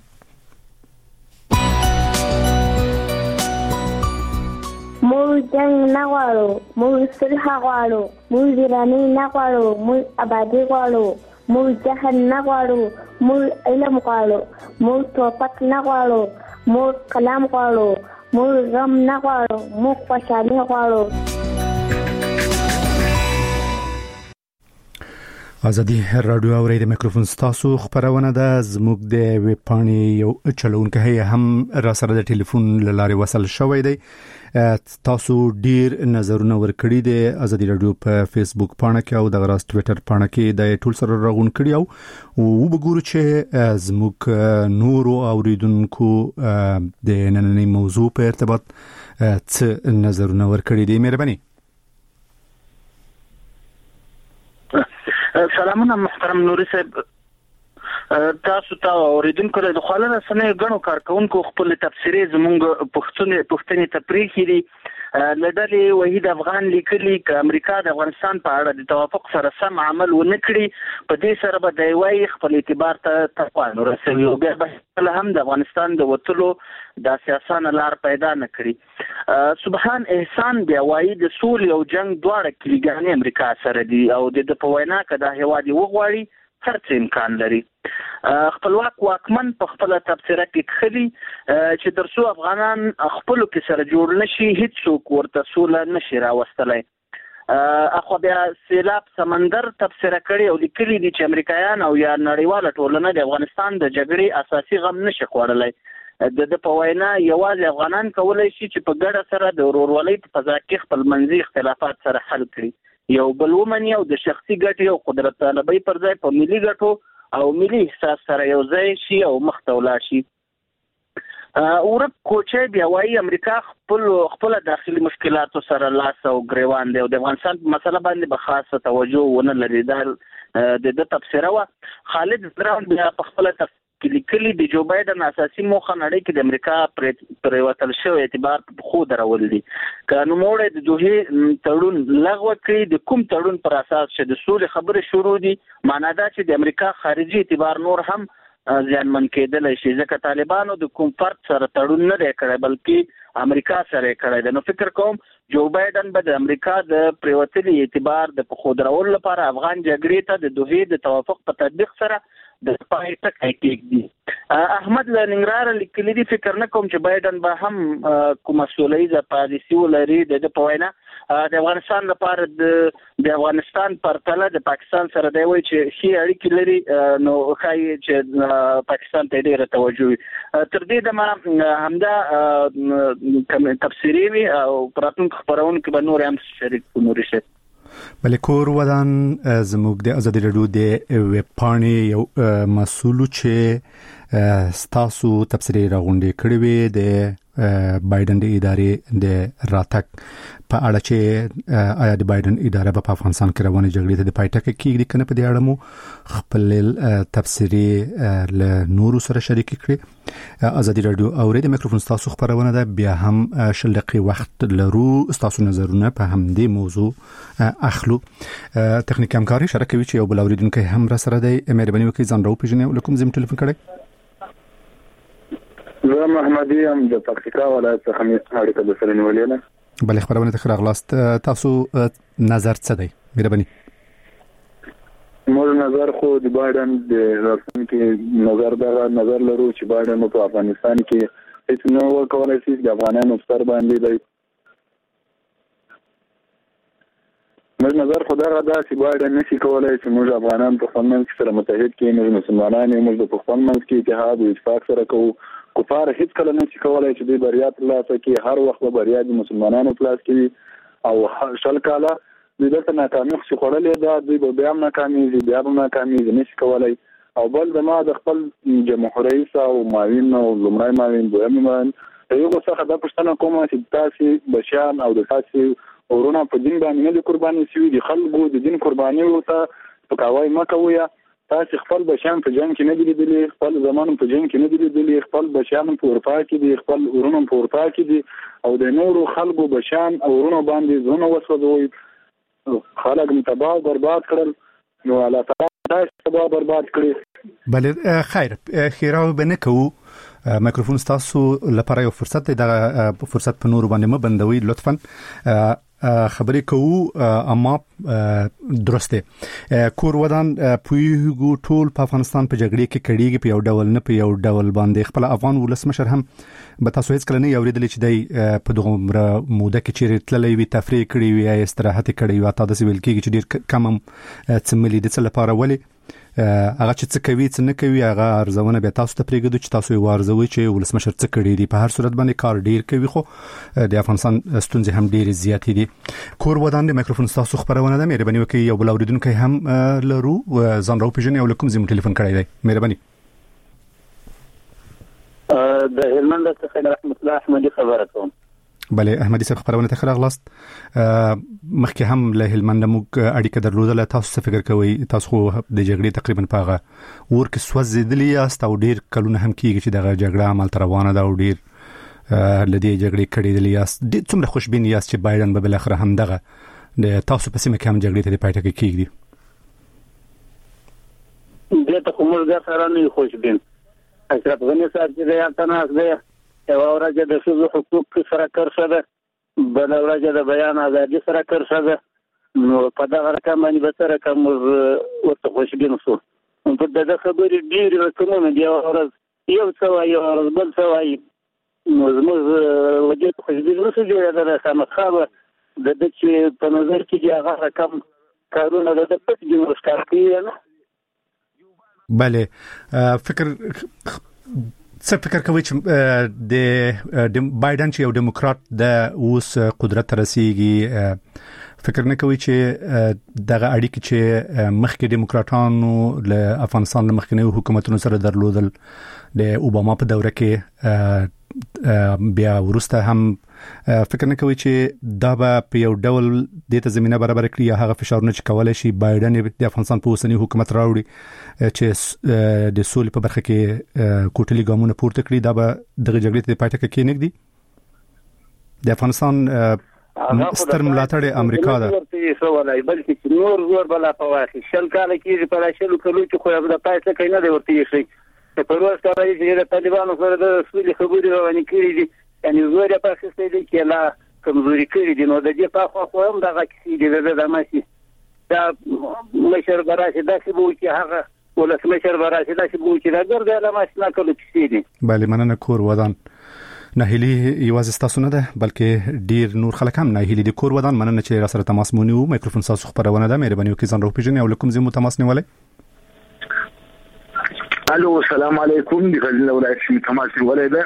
موږ جنگ نه غواړو موږ صلح غواړو موږ ویراني نه غواړو موږ آبادي غواړو موږ جهل نه غواړو موږ علم غواړو موږ توپک نه غواړو موږ کلام غواړو موږ غم نه غواړو موږ خوشحالي غواړو. ازادي رادیو اوري د میکروفون تاسو خبرونه ده زموږ د ویب پاڼې یو چلونکي هم را سره د ټلیفون لارې وصل شوی دی. تاسو ډیر نظرونه ورکړي دي ازادي رادیو په فیسبوک پاڼه کې او د غراس ټوئیټر پاڼه کې د ټول سره راغون کړی او وګورو چې زموږ نورو اوریدونکو د نننۍ موضوع په ارتباط څه نظرونه ورکړي دي. مهرباني. سلامونه محترم نوري صاحب تاسو ته اوریدونکو له خپل رسنۍ غنو کارکونکو خپل تفسیري زمونږ پښتون پښتني تفریحي دي لدلې وحید افغان لیکلي ک امریکا د افغانستان په اړه د توافق سره سم عمل ونکړي په دې سره به د وای خپل اعتبار ته تقوان ورسوي او بیا به هم د افغانستان د وټلو د سیاسان لار پیدا نکړي. سبحان احسان بیا وای د سولې او جنگ دواړه کلیګانې امریکا سره دي او د په وینا کې د هوادي وغواړي هر څه امکان لري. خپلواک واکمن په خپل تبصره کې خلی چې ترڅو افغانان خپل کې سره جوړ نشي هیڅ څوک ورته سوله نشي راوستلای. اخو بیا سیلاب سمندر تبصره کړي او لیکلي دي چې امریکایان او یا نړیواله ټولنه د افغانستان د جګړې اساسي غم نشي خوړلای. د د په وینا یوازې افغانان کولای شي چې په ګډه سره د ورورولۍ په فضا کې خپل منځي اختلافات سره حل کړي، یو بل ومني او د شخصي ګټې او قدرت طلبۍ پر ځای په ملي ګټو او ملي احساس سره یو ځای شي او مخ ته ولاړ شي. اورپ کوچي بیا وايي امریکا خپل خپل داخلي مشکلاتو سره لاس او ګریوان دی او د افغانستان په مسله باندې به خاصه توجه ونه لري. دا د د تفسیره وا خالد براون بیا په خپل کلی د جو بایدن اساسي موخه نړۍ کې د امریکا پر وتل شو اعتبار خو درول دي. کانو موړ د دوه تړون لغوه کړی د کوم تړون پر اساس چې د سولې خبرې شروع دي، معنا دا چې د امریکا خارجي اعتبار نور هم ځانمن کېدل شي ځکه طالبانو د کوم فرد سره تړون نه کړی بلکې امریکا سره کړی دی. نو فکر کوم جو بایدن به د امریکا د پریوتلي اعتبار د خودرول لپاره افغان جګړې ته د دوه د توافق په تطبیق سره د پای ټکی کېږي. احمد لنګرار لیکلي دي فکر نه کوم چې بایدن به هم کومه سولهییزه پالیسي ولري. د په وینا د افغانستان لپاره د افغانستان پرتله د پاکستان سره دی وایي چې ښې اړیکې لري، نو ښایي چې پاکستان ته ډېره توجه وي. تر دې دمه همدا تفسیري وي او پراتونکو خپرونکو به نور هم شریک کړو. نوري شي بلې کور ودان زموږ د ازادي راډیو د ویب پاڼې یو مسؤل چې ستاسو تفسیري راغونډې کړې وي د بایدن د ادارې د راتګ په اړه چې آیا د بایدن اداره په افغانستان کې روانه جګړې ته د پای ټکی کېږي کنه په دې اړه مو خپل تفسیري له نورو سره شریک کړي. ازادي راډیو اورید میکروفون تاسو خبرونه ده بیا هم شل دقیقې وخت لرو تاسو نظرونه په همدې موضوع اخلو. تخنیک همکاري شریک کوي چې یو بل اوریدونکو هم را سره دی. مهرباني وکړئ ځان راو پیژنئ ولکم زم ټلیفون کړئ. زه محمدي هم د پکتیکا ولایت څخه مې اړیکه د سره نیولې ده. بلې خبرونه ته راغلاست. تاسو نظر څه دی؟ مهرباني. موږ نظر خو د بایدن د راتلونکي نظر دا نظر لرو چې بایدن په افغانستان کې هیڅ نه وکولای شي د افغانانو سر باندې دی. موږ نظر خو دا دا چې بایدن نشي کولای چې موږ افغانان په خپل منځ کې سره متحد کړي. موږ مسلمانان یو موږ په خپل منځ کې اتحاد او اتفاق سره کوو. کفار هیڅ کله نشي کولای چې د بریا ترلاسه کړي. هر وخت به بریا د مسلمانانو په لاس کې وي او شل کاله د دغه ناکامۍ خو خړلې ده دوی به بیا هم ناکامېږي بیا هم ناکامېږي نشي کولای. او بل د ما د خپل جمهور رئیس او معاون او لمړی معاون دویم معاون یو څه دا پښتنه کومه چې تاسو بشان او د تاسو ورونه په دین باندې نه قرباني شوي دي خلکو د دین قرباني ورته پکاوي مکویا. تاسو خپل بشان په جنگ کې نه دي لیدلي، خپل زمانو په جنگ کې نه دي لیدلي، خپل بشان په اروپا کې دي، خپل ورونه په اروپا کې دي او د نورو خلکو بشان او ورونه باندې زونه وسوځوي خلک متباع برباد کړل. نو الله تعالی تاسو تباع برباد کړی. بلې خیر خیراو بنه کوو. میکروفون تاسو لپاره یو فرصت دی. دا فرصت په نور باندې م بندوي لطفا. خبرې کوو اما درسته کور ودان پویګو ټول په افغانستان په جګړې کې کړيږي په یو ډول نه په یو ډول باندې خپل افغان ولسمشر هم به تاسو هیڅ کله نه اوریدل چې دی په دغه موده کې چې تللې وي تفریح کړې وي یا استراحت کړې وي تاسو ویل کېږي چې ډیر کم څملې د څه لپاره ولې هغه چې څه کوي څه نه کوي هغه ارزونه به تاسو ته پریږدو چې تاسو یې وارزوي چې ولسمشر څه کړی دی. په هر صورت باندې کار ډیر کوي خو د افغانستان ستونزې هم ډیر زیاتې دي. کور ودان د میکروفون تاسو خبرونه ده. مهرباني وکړئ یو بل اوریدونکو هم لرو ځان راو پیژنئ او کوم زموږ ټلیفون کړی دی. مهرباني. د هلمند څخه رحمت الله احمدي خبره کوم. بلې احمدي صاحب خبرونه ته راغلاست. مخکې هم له هلمند موږ اړیکه درلودله. تاسو څه فکر کوئ؟ تاسو د جګړې تقریبا په هغه ور کې سوځېدلي یاست او ډیر کلونه هم کېږي چې دغه جګړه عمل ته روانه ده او ډیر لدې جګړې کړېدلې یاست. ډېر څومره خوشبین یاست چې بایدن به بالاخره هم دغه د تاسو په سیمه کې هم جګړې ته د پای ټکی کېږدي؟ دې ته کوم ځای سره نه خوشبین. اشرف غني صاحب چې یا تناس دی یو ورځ د ښځو حقوق سره کرښه ده، بل ورځ د بیان ازادي سره کرښه ده. نو په دغه رقم باندې به سره کوم ورته خوشبین شو. په دغه خبرې ډېر رقمونه دی ورځ یو څه وایي ورځ بل څه وایي نو زموږ وجه خوشبین نشو جوړېدلی ده خامخا د ده چې په نظر کې دي هغه رقم کارونه د ده پټ دي نو ښکار کوي نه بله فکر څه فکر کوي چې د بایدن چې یو دیموکرات د اوس قدرت رسیږي فکر نه کوي چې دغه اړیکې چې مخکې دیموکراتانو له افغانستان له مخکنی حکومتونو سره درلودل د اوباما په دوره کې بیا ورسته هم فکر نه کوي چې دا به په یو ډول د ته زمينه برابر کړي یا هغه فشارونه چې کولای شي بایدن د افغانستان په اوسنی حکومت راوړي چې د سولې په برخه کې کوټلي ګامونه پورته کړي دا به دغه جګړې ته پاتې کې نه دی د افغانستان ستر ملاتړ امریکا ده ورته سوالای بلکې نور زور بلا په واخی شل کال کې په راشلو کلو چې خو د پاتې کې نه دی ورته شي په ورځ کاري چې د طالبانو سره د سولې خبرې روانې کړې دي یعنی زور یې په خسته دي چې لا کمزوري کړی دي نو د دې په خوا خو هم دغه کیسې دي د ماشي دا مشر براشي داسې بو چې هغه ولس مشر براشي داسې بو چې دا ګرځي له ماشي نه کولو کیسې دي بله مننه کور ودان نه هلي یوازې تاسو نه ده بلکې ډیر نور خلک هم نه هلي د کور ودان مننه چې را سره تماس مونږ مایکروفون تاسو خبرونه ده مهرباني وکړئ ځان راوپیژنئ او لکم زمو تماس نیولای الو السلام علیکم د غزنی ولایت شي تماس نیولای ده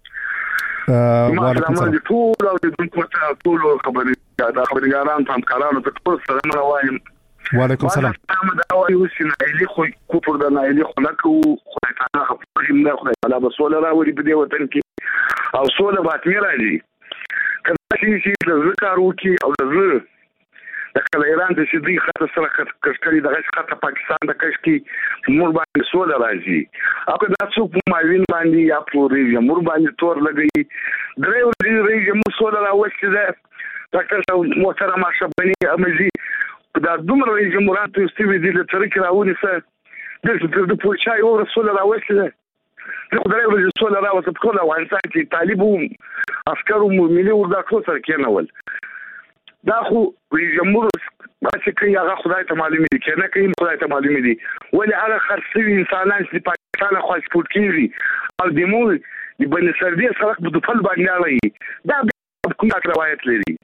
وعلیکم السلام ټول او د کومه ټول خبرې دا خبرګاران هم کارانو ته ټول سلام راوایم وعلیکم السلام دا وایي چې نه ایلی خو کوپر دا نه ایلی خو نکو خو ته خبرې نه خو لا بسول راوړي په دې وطن کې او سوله باطمه راځي کله چې د ذکر وکي او د زړه د کله ایران د شدي خطر سره کشکري د غش خطر پاکستان د کشکي مور باندې سوله راځي او دا څوک ماوین باندې یا پورې مور باندې تور لګي درې ورځې ریږي مو سوله راوښته ده ډاکټر محترم شبني امزي دا دومره جمهوریت استوي دي د ترکي راونی سره د د پوچای او رسول راوښته ده د خدای ورځ سوله راوځي په کومه وانسان چې طالبو عسکرو ملي وردا ټول سره کېنول دا خو جمهور چې کوي هغه خدای ته معلومي دي کنه کوي خدای ته معلومي دي ولې هغه خرڅوي انسانان چې پاکستان خو سپورت کوي او د مو د بن سردي سره په خپل باندې راوي دا کومه روایت لري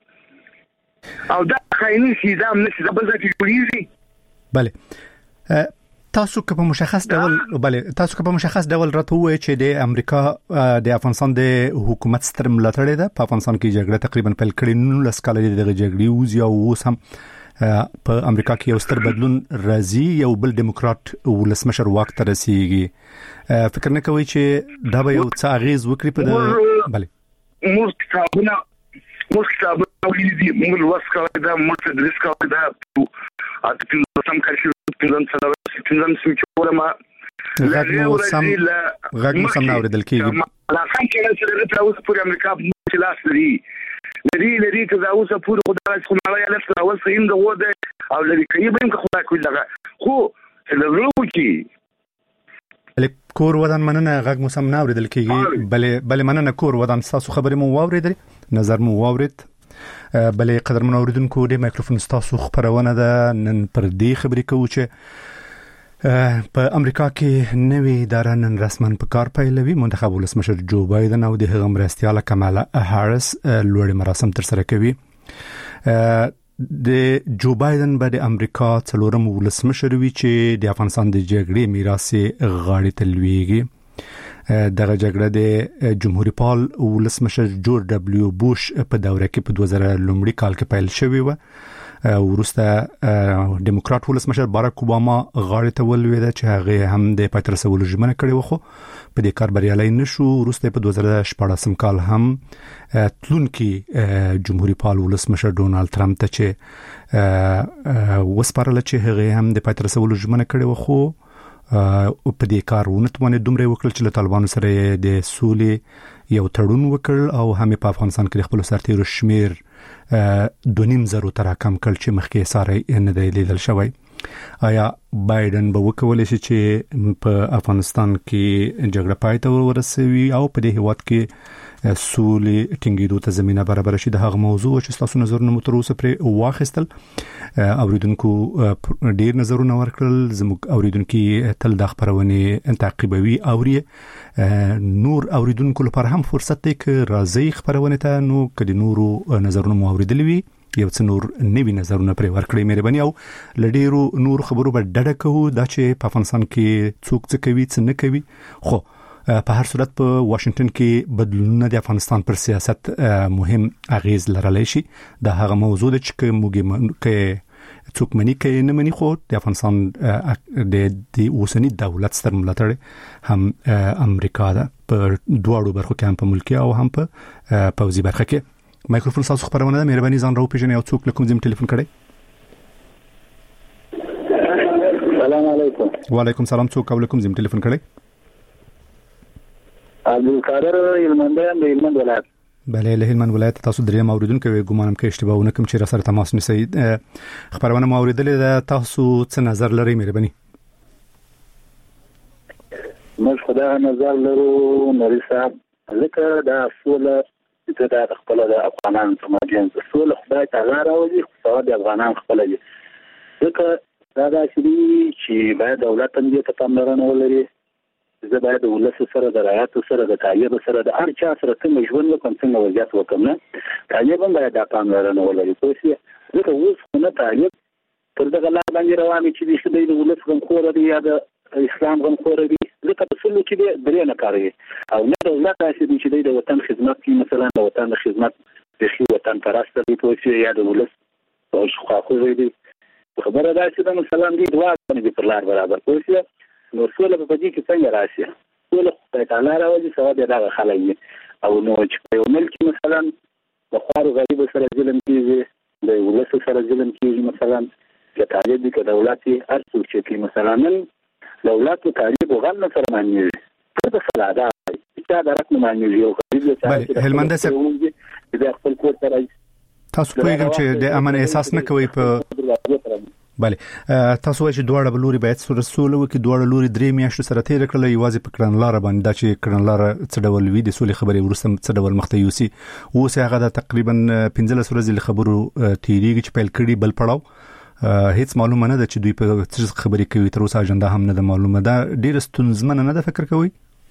او دا خايني سي دا نشي دا بل ځای جوړیږي bale تاسو که په مشخص ډول bale تاسو که په مشخص ډول راته وایي چې د امریکا د افغانستان د حکومت ستر ملاتړ ده په افغانستان کې جګړه تقریبا پیل کړې نو لسکاله د جګړې اوس یا اوس هم په امریکا کې یو ستر بدلون راځي یو بل دیموکرات ولسمشر واک ته رسیږي فکر نه کوي چې دا به یو څه اغیز وکړي په bale موږ کتابونه موږ کتابونه ولې موږ وسکاله دا موږ تدریس کوو دا اته سم کارشي پنځم سره پنځم سوچوره ما غږ مو سم غږ مو سم ناوریدل کیږي لا څنګه چې د اوس پورې امریکا په لاس لري لري لري چې دا اوس پورې خدای خو نه یا لفت اول سین د وده او لري کوي به خدای کوي لګه خو لرو کی کور ودان مننه غږ مو سم ناوریدل کیږي بلې بلې مننه کور ودان تاسو خبرې مو واوریدل نظر مو واورید بلې قدر من اوریدونکو د مایکروفون تاسو خبرونه ده نن پر دې خبرې کوو چې په امریکا کې نوې اداره نن رسماً په کار پیلوي منتخب ولسمشر جو بایدن او د هغه مرستیاله کمالا هاریس لوړ مراسم تر سره کوي د جو بایدن به د امریکا څلورم ولسمشر وي چې د افغانستان د جګړې میراث غاړې ته لویږي دغه جګړه د جمهوریت پال ولسمشر جورج دبلیو بوش په دوره کې په دوه زره لومړي کال کې پیل شوی و ورسته ډیموکرات ولسمشر باراک اوباما غاړې ته ولوېد چې هغه هم د پاتې رسولو ژمنه کړې و خو په دې کار بریالي نشو ورسته په دوه زره شپږم کال هم تلونکي جمهوریت پال ولسمشر ډونالد ترامپ ته چې وسپارل چې هغه هم د پاتې رسولو ژمنه کړې و خو په دې کار ونتونه دومره وکړل چې له طالبانو سره د سولې یو تړون وکړ او هم په افغانستان کې خپل سرتیرو شمیر دونیم زرو تر کم کړ چې مخکې ساره نه دی لیدل شوی آیا بایدن به وکولای شي چې په افغانستان کې جګړه پای ته ورسوي او په دې هیواد کې سولې ټینګېدو ته زمينه برابر شي؟ د هغه موضوع چې تاسو نظرونه مو تر اوسه پرې واخیستل، اوریدونکو ډیر نظرونه ورکړل، زموږ اوریدونکو تل د خبرونه تعقیبوي اوري. نور اوریدونکو لپاره هم فرصت دی چې راځي خبرونه ته، نو کله نورو نظرونه مو اوریدلی وي یو څه نور نوي نظرونه پرې ورکړئ مهرباني، او لډیرو نور خبرو به ډډه کوو دا چې په افغانستان کې څوک څه کوي څه نه کوي. خو په هر صورت په واشنگټن کې بدلونونه د افغانستان پر سیاست مهم اغیز لرلی شي. دا هغه موضوع ده چې موږ کې څوک منی کې نه منی، خو د افغانستان د د اوسنی دولت ستر ملاتړ هم امریکا ده په دواړو برخو کې، هم په ملکی او هم په پوځي برخه کې. مایکروفون تاسو خبرونه ده، مهرباني ځان راو پیژنئ او څوک لکم زم ټلیفون کړئ. السلام علیکم. وعلیکم السلام. څوک لکم زم ټلیفون کړئ؟ عبدالقادر هلمندیان د هلمند ولایت. بله له هلمند ولایت تاسو دریم اوریدونکو ګومانم کې اشتباه ونه کوم چې را سره تماس نیسئ. خبرونه مو اوریدلې ده، تاسو څه نظر لرئ مهرباني؟ موږ خدای نظر لرو نری صاحب، ځکه دا سوله چې دا خپل د افغانانو په مابین سوله خدای تعالی راوړي، خو د افغانانو خپل دي، ځکه دا د چې باید دولت هم دې ته پاملرنه ولري. زه باید د ولس سره د رعایت سره د تعلیب سره د هر چا سره څنګه ژوند وکړم، څنګه وضعیت وکړم، نه تعلیب هم باید د پاملرنه ولري. خو ځکه اوس خو نه تعلیب تر دغه لار باندې روان چې د ولس غمخوره دی یا د اسلام غمخوره دی، ځکه په سلو کې دی درې نه کاروي، او نه دولت داسې دی چې د وطن خدمت کوي، مثلا د وطن د خدمت بخي وطن پرست دی په یا د ولس خواخوږی دی. خبره دا چې د مثلا دی دواړه باندې پر لار برابر کوي، نو سوله په دې کې څنګه راشي؟ سوله خدای تعالی راوړي، ثواب یې دغه خلک وي. او نو چې په یو ملک مثلا د خوارو غریب سره ظلم کیږي، د ولس سره ظلم کیږي، مثلا د طالب کې دولت هر څوک چې مثلا نن دولت او طالب غل سره معنی د سلاده چې دا رقم معنی یو غریب چې هلمند سره د خپل کور سره تاسو پوهیږم چې د امن احساس نه کوي په بله تاسو چې دواړه بلوري باید سره سوله وکړي، دواړه لوري درې میاشتې سره تیر کړل، یوازې په کړنلار باندې دا چې کړنلار څه ډول وي د سولې خبرې ورسته څه ډول مخته یوسي. اوس هغه د تقریبا پنځلس ورځې له خبرو تیریږي چې پیل کړي، بل پړاو هیڅ معلومه نه ده چې دوی په څه خبرې کوي، تر اوسه اجنډا هم نه ده معلومه. دا ډیر ستونزمنه نه ده فکر کوي؟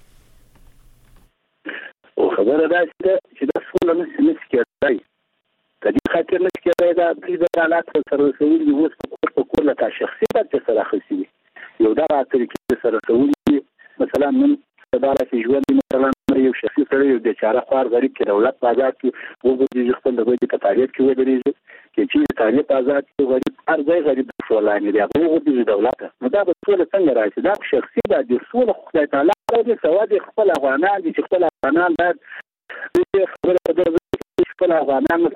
او خبره ده چې دا سوله نه نشي کېدای، د دې خاطر نه کېدای دا د حالات سره رسول دي. اوس په کور لکه شخصیت سره خصي یو دا طریقې سره رسول، مثلا من سباله چې ژوند مثلا یو شخصي سره یو د چاره خوار غریب کې دولت آزاد کی وګوري خپل د وګړي په تاریخ کې ودرېږي چې چې تاریخ آزاد کی غریب هر ځای غریب شولانه دی، هغه وګوري دولت. نو دا به ټول څنګه راځي؟ دا شخصي د دې ټول خدای تعالی د ثواب خپل افغانان دي چې خپل افغانان باید دې خبره د خپل افغانان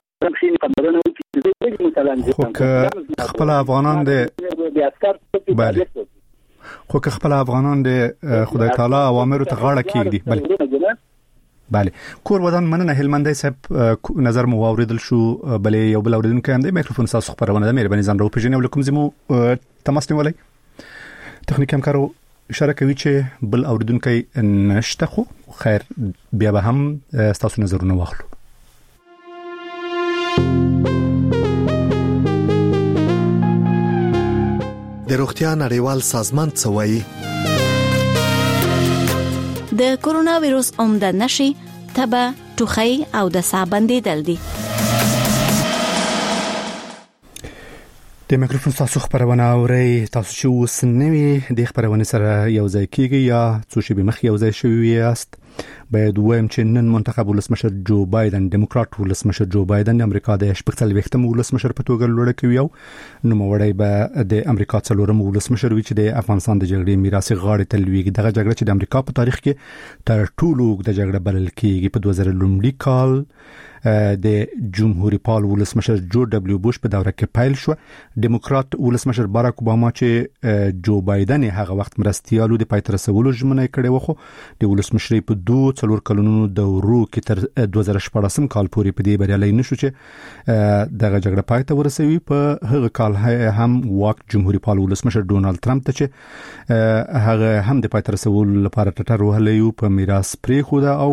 خو که خپل افغانان دي بله خو که خپل افغانان دي خدای تعالی اوامر ته غاړه کیږي. بله بله کور ودان مننه هلمندی صاحب نظر مو اوریدل شو. بله یو بل اوریدونکو هم دی میکروفون تاسو خبرونه ده، مهرباني ځان راو پیژنئ ولکم زمو تماس نیولای. تخنیک همکارو اشاره کوي چې بل اوریدونکو نشته، خو خیر بیا به هم تاسو نظرونه واخلو. د روغتیا نړیوال سازمان څه وایي؟ د کورونا وایروس عمده نشي تبه، ټوخی او د ساه بندیدل دي. د میکروفون تاسو خبرونه اورئ. تاسو چې اوس نوې د خبرونه سره یو ځای کیږي یا څو شی به مخ یو ځای شوی یاست، باید وایم چې نن منتخب ولسمشر جو بایدن، ډیموکرات ولسمشر جو بایدن د امریکا د شپږ وختم ولسمشر په توګه لوړ کوي، او نو وړي به د امریکا څلورم ولسمشر وي چې د افغانستان د جګړې میراث غاړه تلويږي. دغه جګړه چې د امریکا په تاریخ کې تر ټولو د جګړه بلل کېږي. په دوه زره لومړي کال د جمهوریت پال ولسمشر جو دبلیو بوش په دوره کې پیل شو. ډیموکرات ولسمشر باراک اوباما چې جو بایدن هغه وخت مرستيالو د پایتر سوالو ژمنه کړې و، خو د ولسمشر په دوه څلور کلونو دورو کې تر دوه زره شپږم کال پورې په دې بریالي نشو چې دغه جګړه پای ته ورسوي. په هغه کال هم واک جمهوریت پال ولسمشر ډونالد ټرمپ ته چې هغه هم د پای ته رسولو لپاره ټټر وهلی په میراث پرې خو دا او